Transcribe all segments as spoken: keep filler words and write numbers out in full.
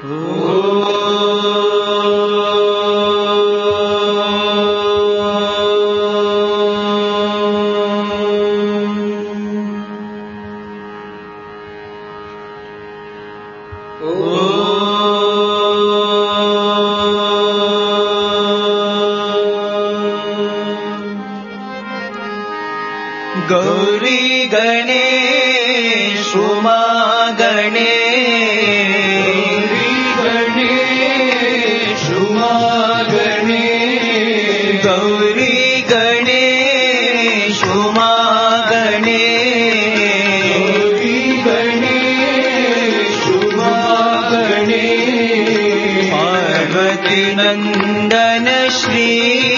गौरी गणेश उमा गणेश, गणेश उमा गणेश, गौरी गणेश उमा गणेश, गणेश उमा गणेश, पार्वती नंदन श्री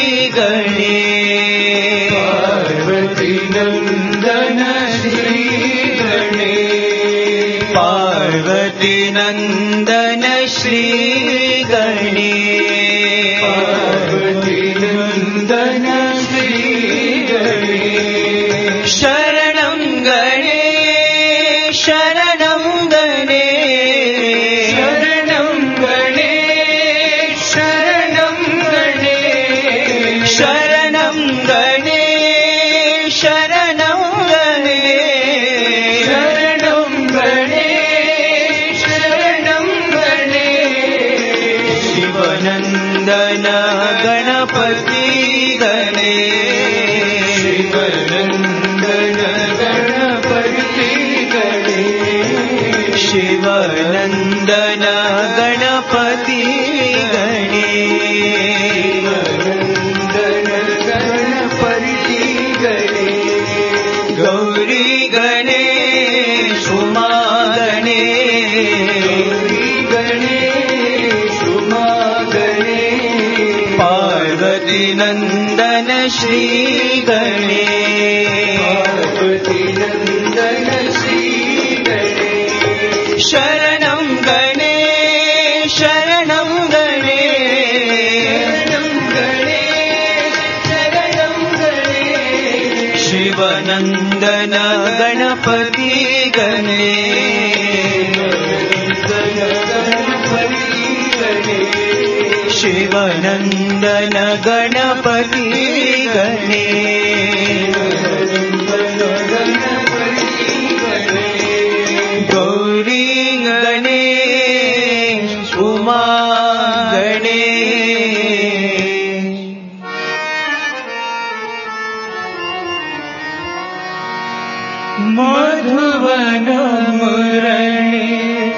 गणेश, पार्वती नंदन श्री गणेश, पार्वती नंदन श्री गणेश, पार्वती नंदन श्री गणेश, शरणं गणेश, शरणं गणेश, शरणं गणेश, शरणं गणेश, शरणं गणेश, शरणं गणेश, शरणं गणेश, शरणं गणेश, शिवनंदन गणपति गणेश, शिवनंदन गणपति गणेश, शिवनंदन गणपति गणेश, गणपति गणेश, गौरी गणेश उमा गणेश, गणेश उमा गणेश, पार्वती नंदन श्री गणेश, पार्वती नंदन श्री गणेश, शरणं गणेश, शरणं गणेश, शरणं गणेश, शिवनंदन गणपति गणेश, शिवनंदन गणपति गणेश, गौरी गणेश उमा गणेश, मधुवन मुरली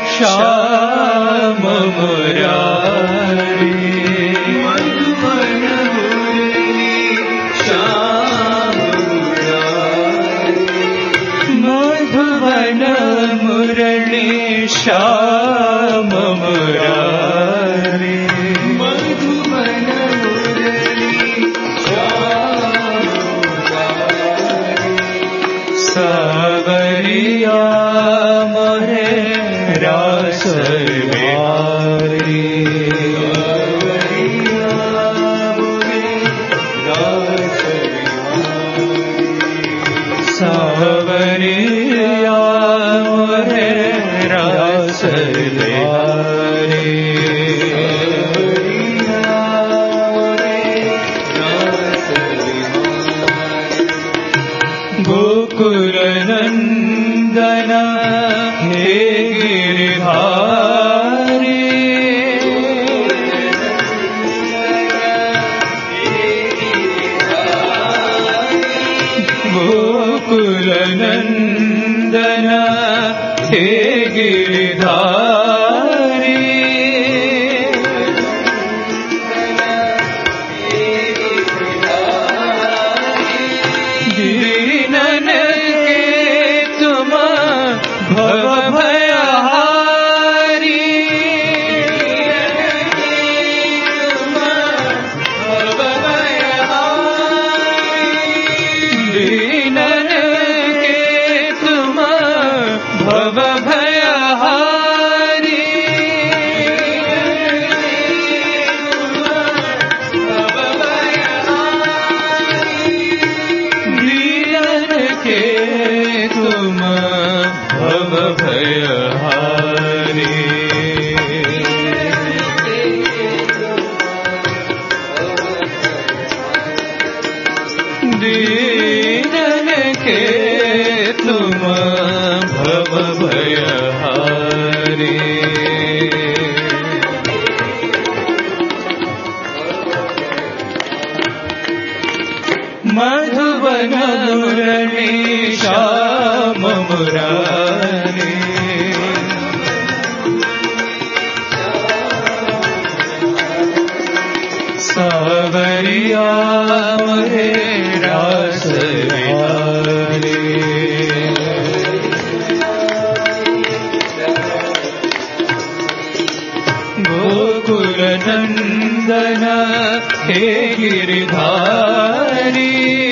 श्याम मुरारी, मधुवन मुरली श्याम मुरारी, मधुवन मुरली श्याम मुरारी, मधुवन मुरली श्याम मुरारी, सावरिया मोरे रास बिहारी, सावरिया मोरे रास बिहारी, सावरिया मोरे रास बिहारी, गोकुल नंदन हे गिरिधारी, गोकुल नंदन हे गिरिधारी, दीनन के तुम भव भयहारी, दीनन के तुम भव भयहारी, दीनन के तुम भव भयहारी, भयहारी मधुवन मुरली श्याम मुरारी सावरिया मोहे रास विहारी गोकुल नंदन हे गिरिधारी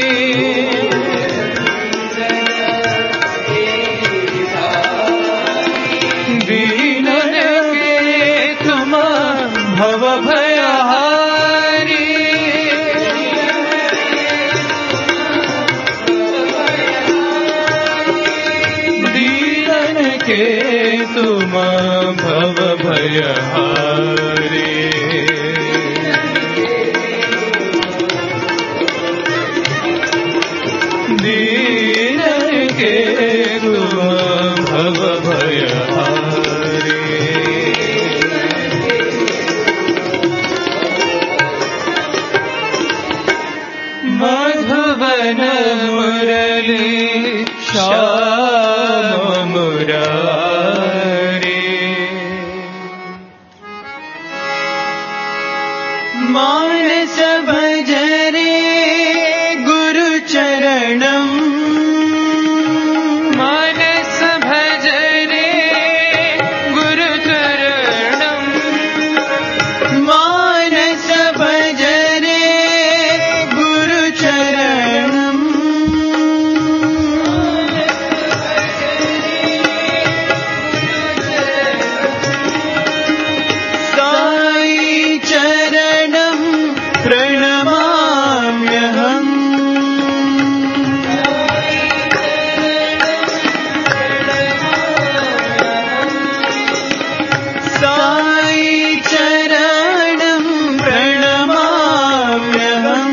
दीनन के तुम भव भयहारी दीनन के तुम भव भयहारी दीनन के तुम भव भयहारी मधुवन मुरली श्याम मुरारी मानस भजरे गुरु चरणम मानस भजरे गुरु चरणम मानस भजरे गुरु चरणम साई चरणम प्रणमाम्यहम् साई चरणम प्रणमाम्यहम्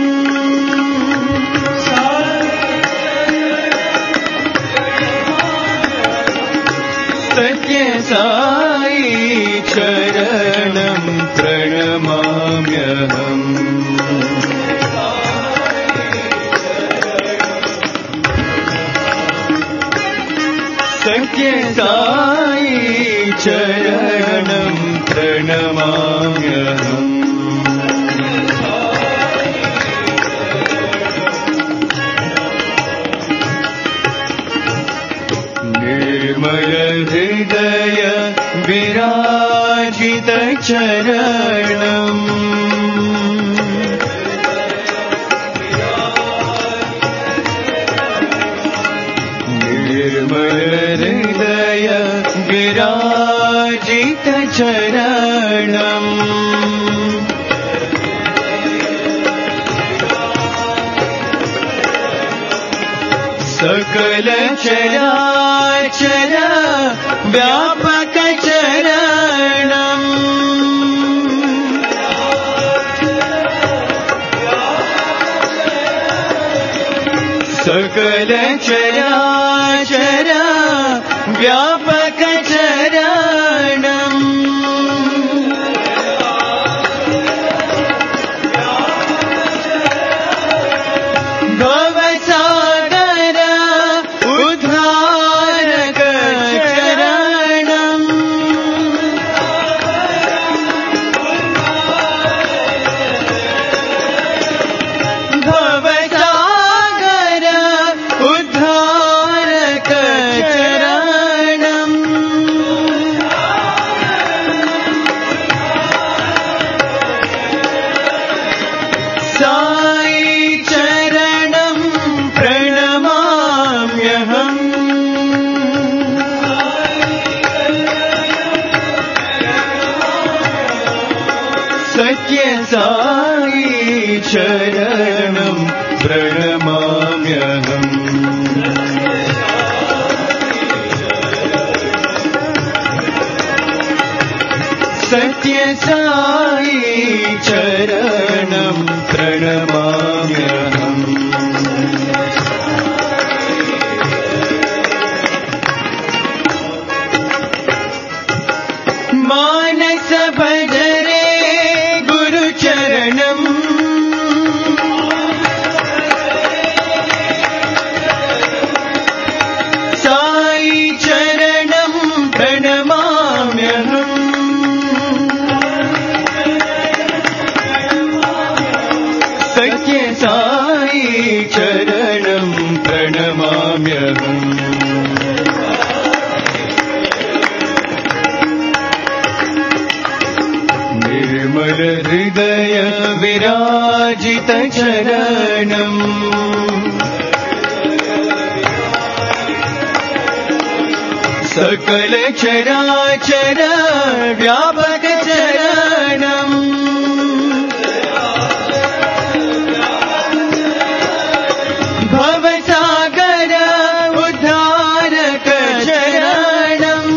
सत्य साई चरणम प्रणमाम्यहम् सत्य साई चरणम प्रणमाम्यहम् निर्मल हृदय विराजित चरणम निर्मल हृदय विराजित चरणम सकल चराचर व्यापक चरणम सकल चराचर व्यापक चरणम भवसागर उद्धारक चरणम भवसागर उद्धारक चरणम साई चरणम प्रणमाम्यहम् सत्य साई चरणम प्रणमाम्यहम् सत्य साई चरणम प्रणमाम्यहम् प्रणमाम्यहम् निर्मल हृदय विराजित चरणम् सकल चराचर व्यापक चरणम् भवसागर उद्धारक चरणम्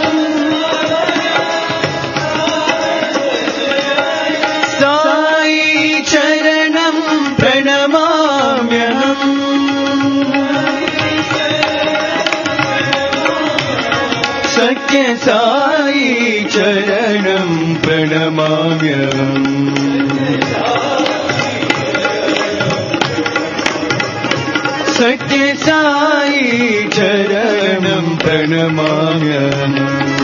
साई चरणम् प्रणमाम्यहम् सत्य साई चरणं प्रणमाम्यहम् सत्य साई चरणं प्रणमाम्यहम्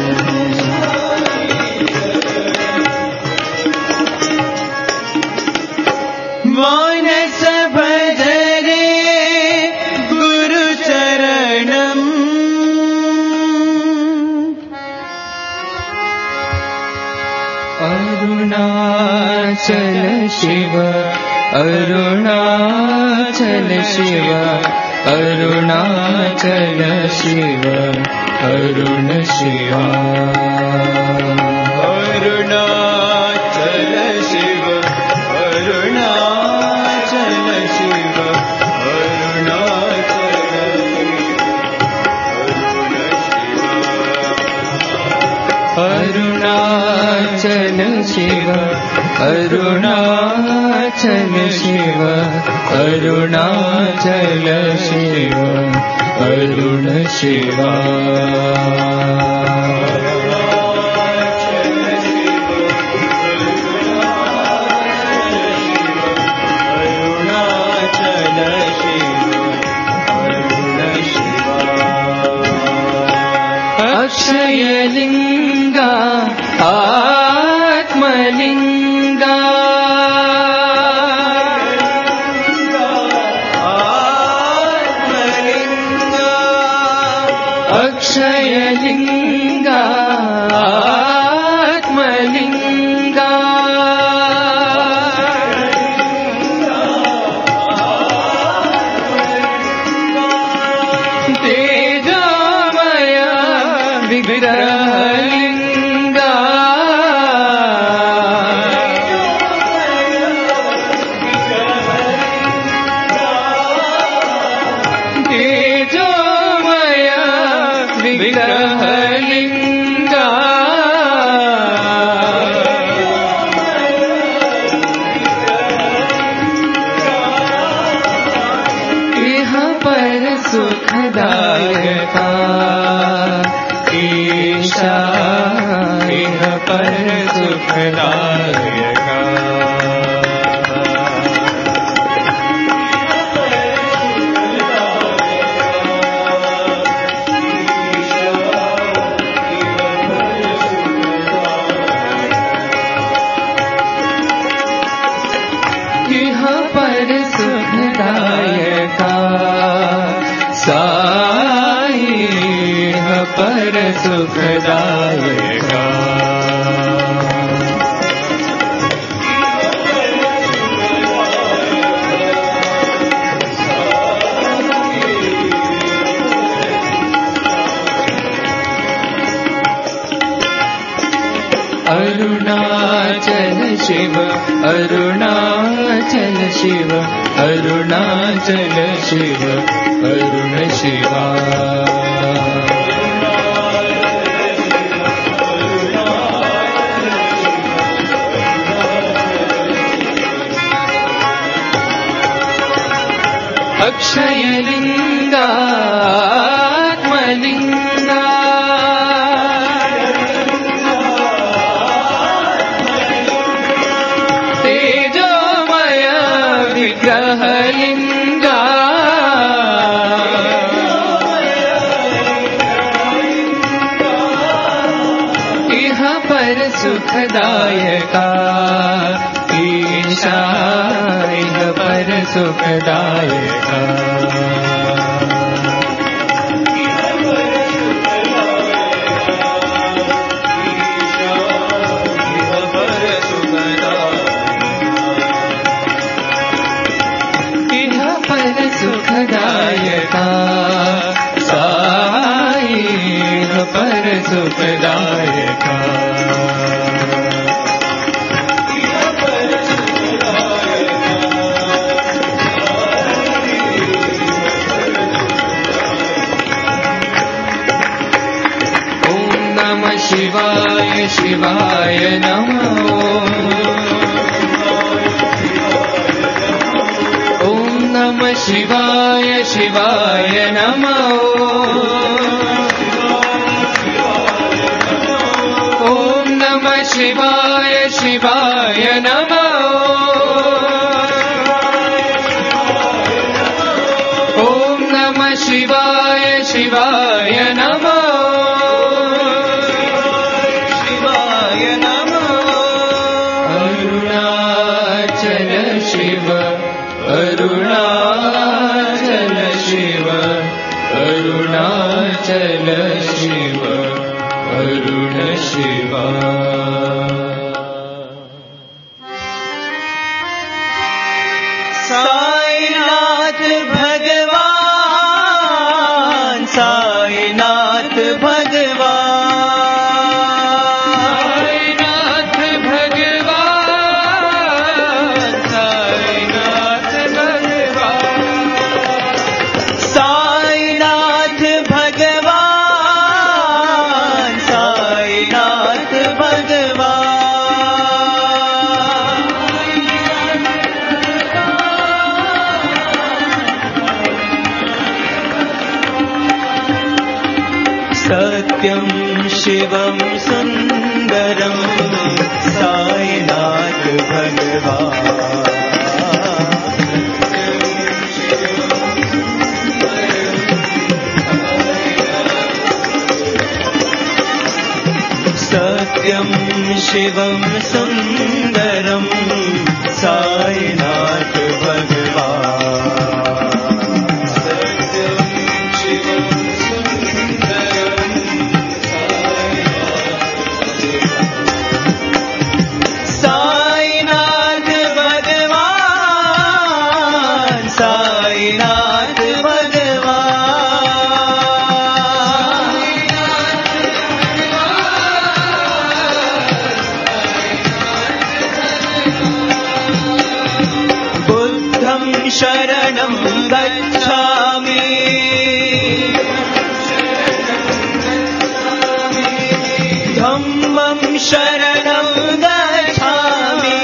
मानस भजरे गुरु चरणम् अरुणाचल शिव अरुणाचल शिव अरुणाचल शिव अरुण शिवा अरुणाचल शिव अरुणाचल शिव अरुणाचल शिव अरुणाचल शिव अरुणाचल शिव अरुण शिवा अक्षयलिंगा आत्मलिंगा आत्मलिंगा अक्षयलिंगा आत्मलिंगा तेजोमय विग्रहलिंगा तेजोमय विग्रहलिंगा इह पर सुखदायका ईशा इह पर सुखदायका इह पर सुखदायका साई इह पर सुखदायका अरुणाचल शिव अरुणाचल शिव अरुणाचल शिव अरुण शिवा अक्षयलिंगा आत्मलिंगा तेजोमय विग्रहलिंगा इह पर सुखदायका ईशा इह पर सुखदायका सुखदायका शिवाय शिवाय नमो ॐ नमः शिवाय शिवाय नमो ॐ नमः शिवाय शिवाय नमो ॐ नमः शिवाय शिवाय नमो अरुणाचल शिव अरुणाचल शिव अरुण शिवा साईनाथ भगवान साईनाथ भगवान सत्यं शिवं सुन्दरं साईनाथ भगवान सत्यं शिवं सुन्दरं साईनाथ भगवान शरणं गच्छामि धम्मं शरणं गच्छामि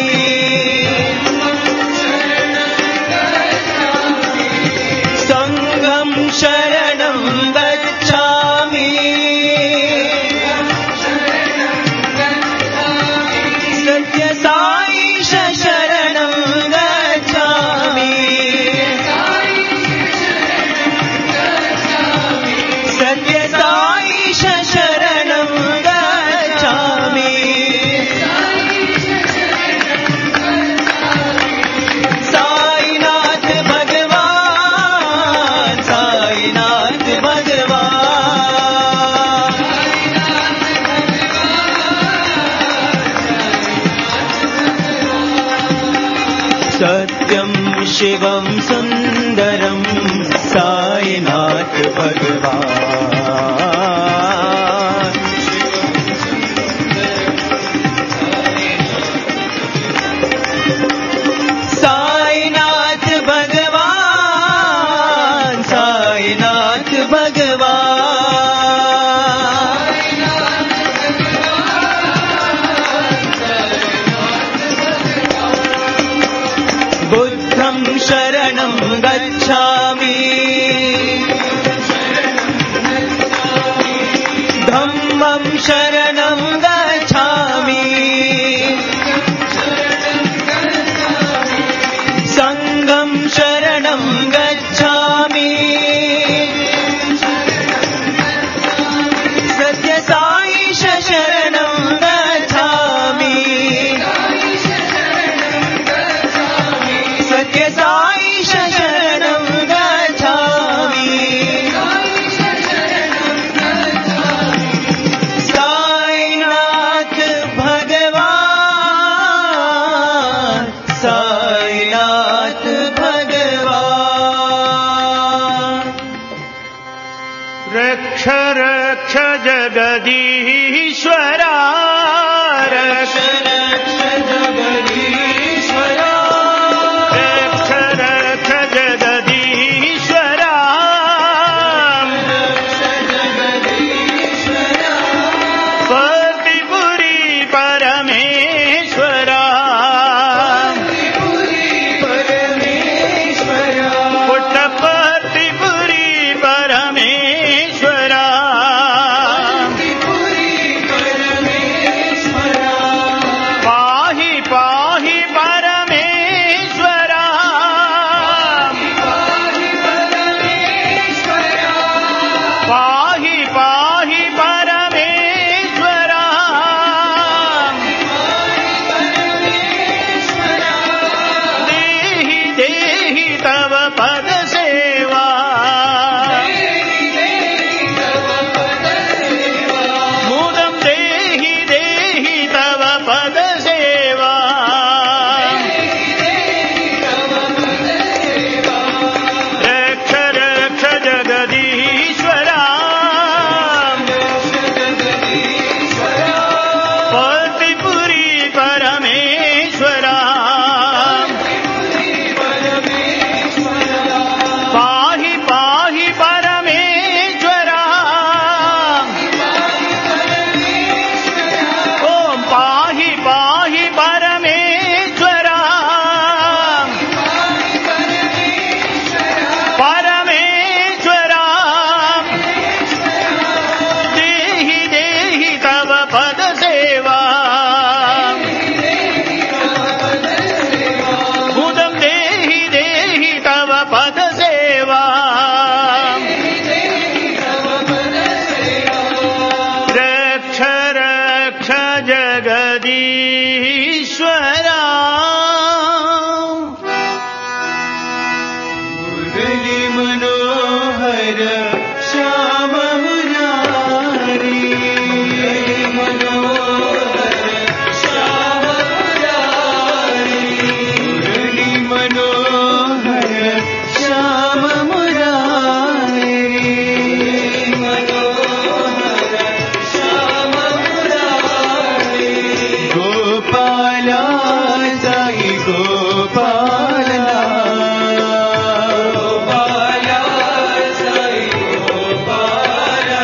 संघं शरणं गच्छामि सत्य साई शरणं गच्छामि सत्य साई शरणं गच्छामि साईनाथ भगवान साईनाथ भगवान सत्यं शिवं सुन्दरं साईनाथ भगवान साईनाथ भगवान साईनाथ भगवान बुद्धं शरणं गच्छामि धम्मं शरणं गच्छामि संघं शरणं गच्छामि सत्य साई शरणं गच्छामि सत्य साई शरणं गच्छामि साईनाथ हरीश्वरा मुरली मनोहर श्याम मुरारी मनोहर श्याम मुरारी मुरली मनोहर श्याम मुरारी मनोहर श्याम मुरारी गोपाला साई गोपाला गोपाला साई गोपाला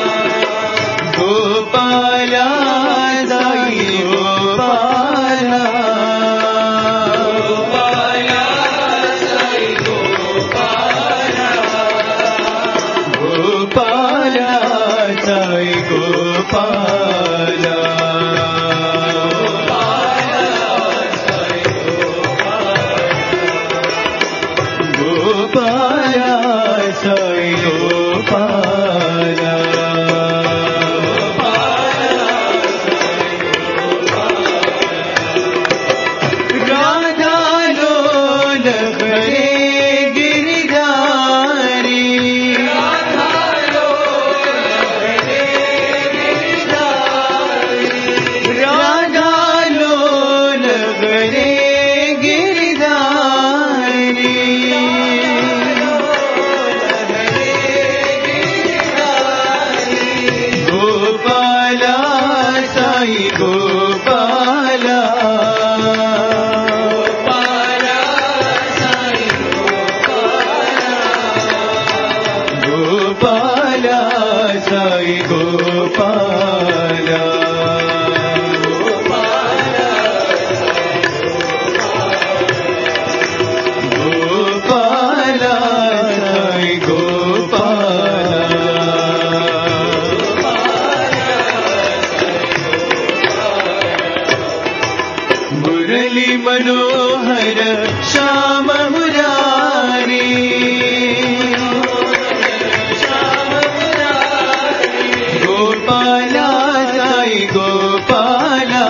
गोपाला साई गोपाला गोपाला साई गोपाला गोपाला साई गोपाला गोपाला साई गोपाला राधा लोल हरे गिरिधारी राधा लोल हरे गिरिधारी राधा लोल हरे गिरिधारी गोपाला साई गोपाला गोपाला साई गोपाला गोपाला साई गोपाला गोपाला साई गोपाला मुरली मनोहर श्याम मुरारी गोपाला साई गोपाला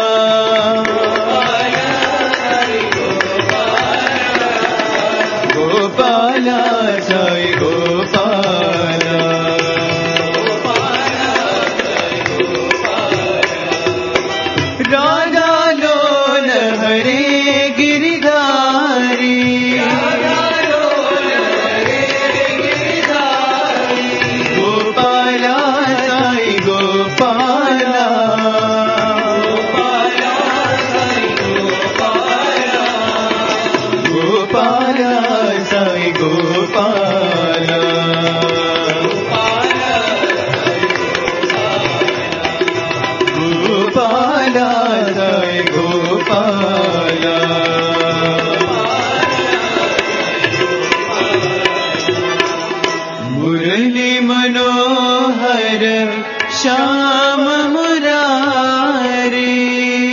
गोपाला साई गोपाला राधा लोल हरे गिरिधारी गोपाला साई गोपाला गोपाला साई गोपाला गोपाला साई गोपाला मुरली मनोहर श्याम मुरारी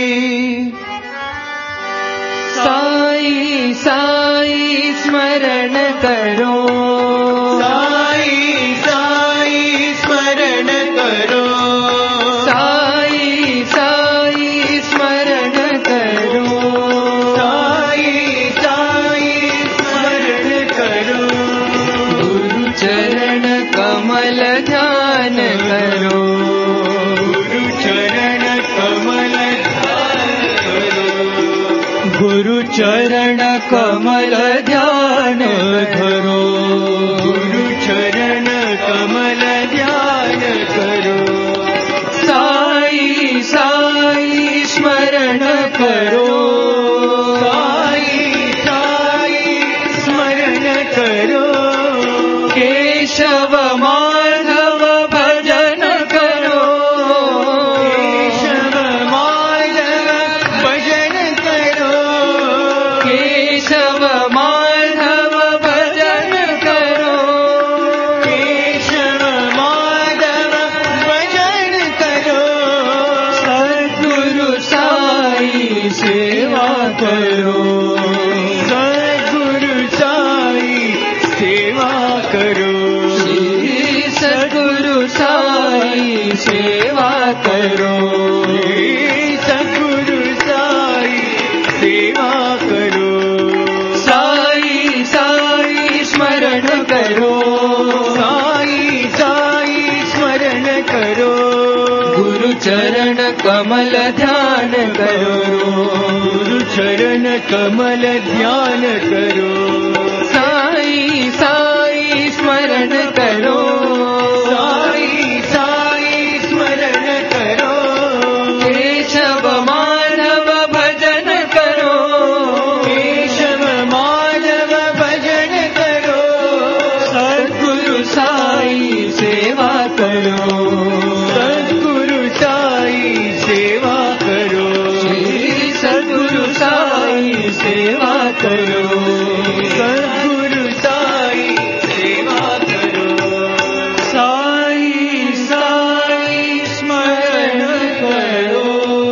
साई साई स्मरण करो साई साई स्मरण करो साई साई स्मरण करो साई साई स्मरण करो गुरु चरण कमल ध्यान करो गुरु चरण कमल ध्यान करो गुरु चरण कमल ध्यान करो गुरु चरण कमल ध्यान करो साई साई स्मरण करो साई साई स्मरण करो केशव माधव भजन करो केशव माधव भजन करो केशव माधव भजन करो केशव माधव भजन करो सद्गुरु साई सेवा करो सद्गुरु साई सेवा करो श्री सद्गुरु साई सेवा करो सद्गुरु गुरु चरण कमल ध्यान करो गुरु चरण कमल ध्यान करो साई साई स्मरण करो साई साई स्मरण करो केशव माधव भजन करो केशव माधव भजन करो सद्गुरु साई सेवा करो सद्गुरु साई सेवा करो श्री सद्गुरु साई सेवा करो सद्गुरु साई सेवा करो साई साई स्मरण करो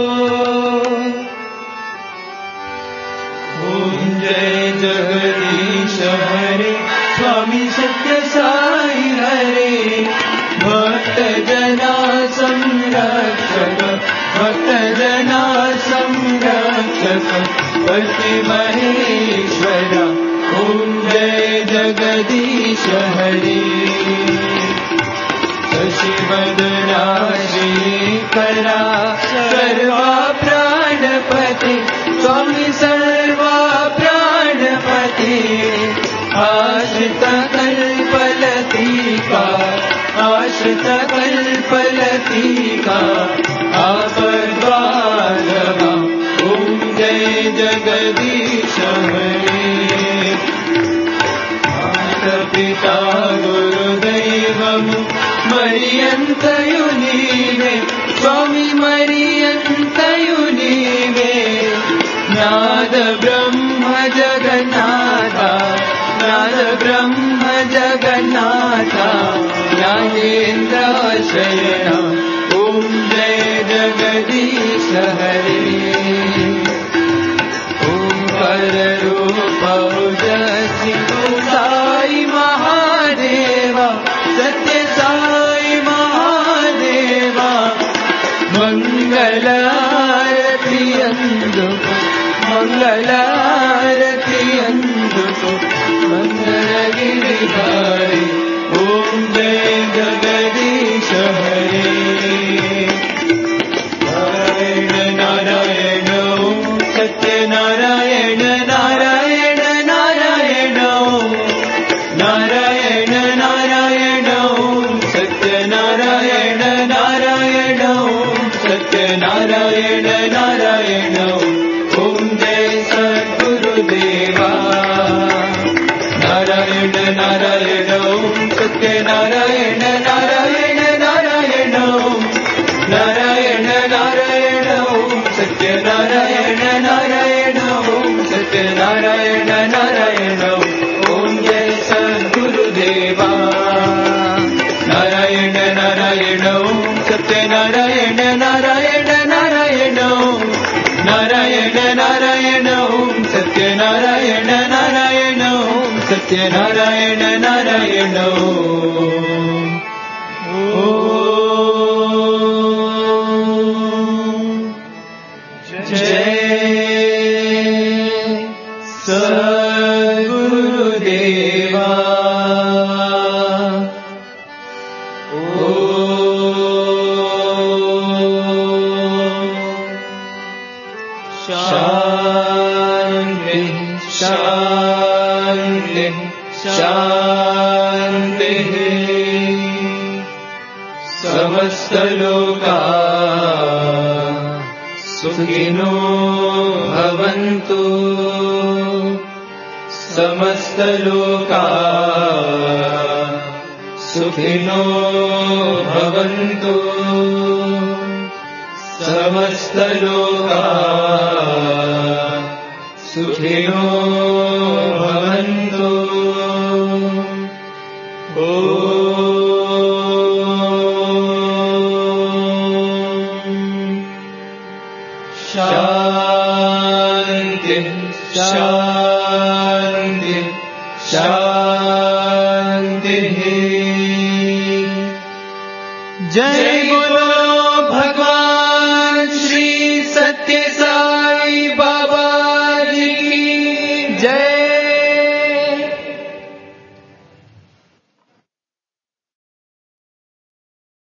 ओम जय जगदीश हरे स्वामी सत्य साई हरे भक्त जना संरक्षक भक्त जना संरक्षक पति महेश्वर ओम जय जगदीश हरे शशिवदना श्रीकरा सर्वा प्राणपति स्वामी सर्वा प्राणपति आश्रित कल्पलतिका आश्रित कल्पलतिका आपद्बांधवा ओम जय जगदीश हरे माता पिता गुरुदैवम् मरियन्तयु नीवे स्वामी मरियन्तयु नीवे नाद ब्रह्म जगन्नाथा नाद ब्रह्म जगन्नाथा ज्ञानेन्द्र शरण ओम जय जगदीश हरे ओंकार रूप उदसी साई महादेवा सत्य साई महादेवा मंगल आरती अंदुको मंगल आरती अंदुको मंगल गिरिधारी ओम जय जगदीश हरे नारायण नारायण ओम सत्य नारायण नारायण नारायण ओम नारायण नारायण ओम सत्य नारायण नारायण ओम सत्य नारायण नारायण ओम जय सद्गुरुदेवा नारायण नारायण ओम सत्य नारायण नारायण नारायण ओम नारायण नारायण ओम सत्य नारायण नारायण ओम सत्य नारायण नारायण ओम जय सद्गुरुदेवा नारायण नारायण ओम सत्य नारायण नारायण नारायण ओम नारायण नारायण ओम सत्य नारायण नारायण ओम सत्य नारायण नारायण ओम जय सद्गुरुदेवा शांति शांति शांति समस्त लोका सुखिनो भवन्तु समस्त लोका सुखिनो भवन्तु समस्त लोका सुखिनो भवन्तु शांति शांति शांति जय बोलो भगवान श्री सत्य साई बाबा जी की जय।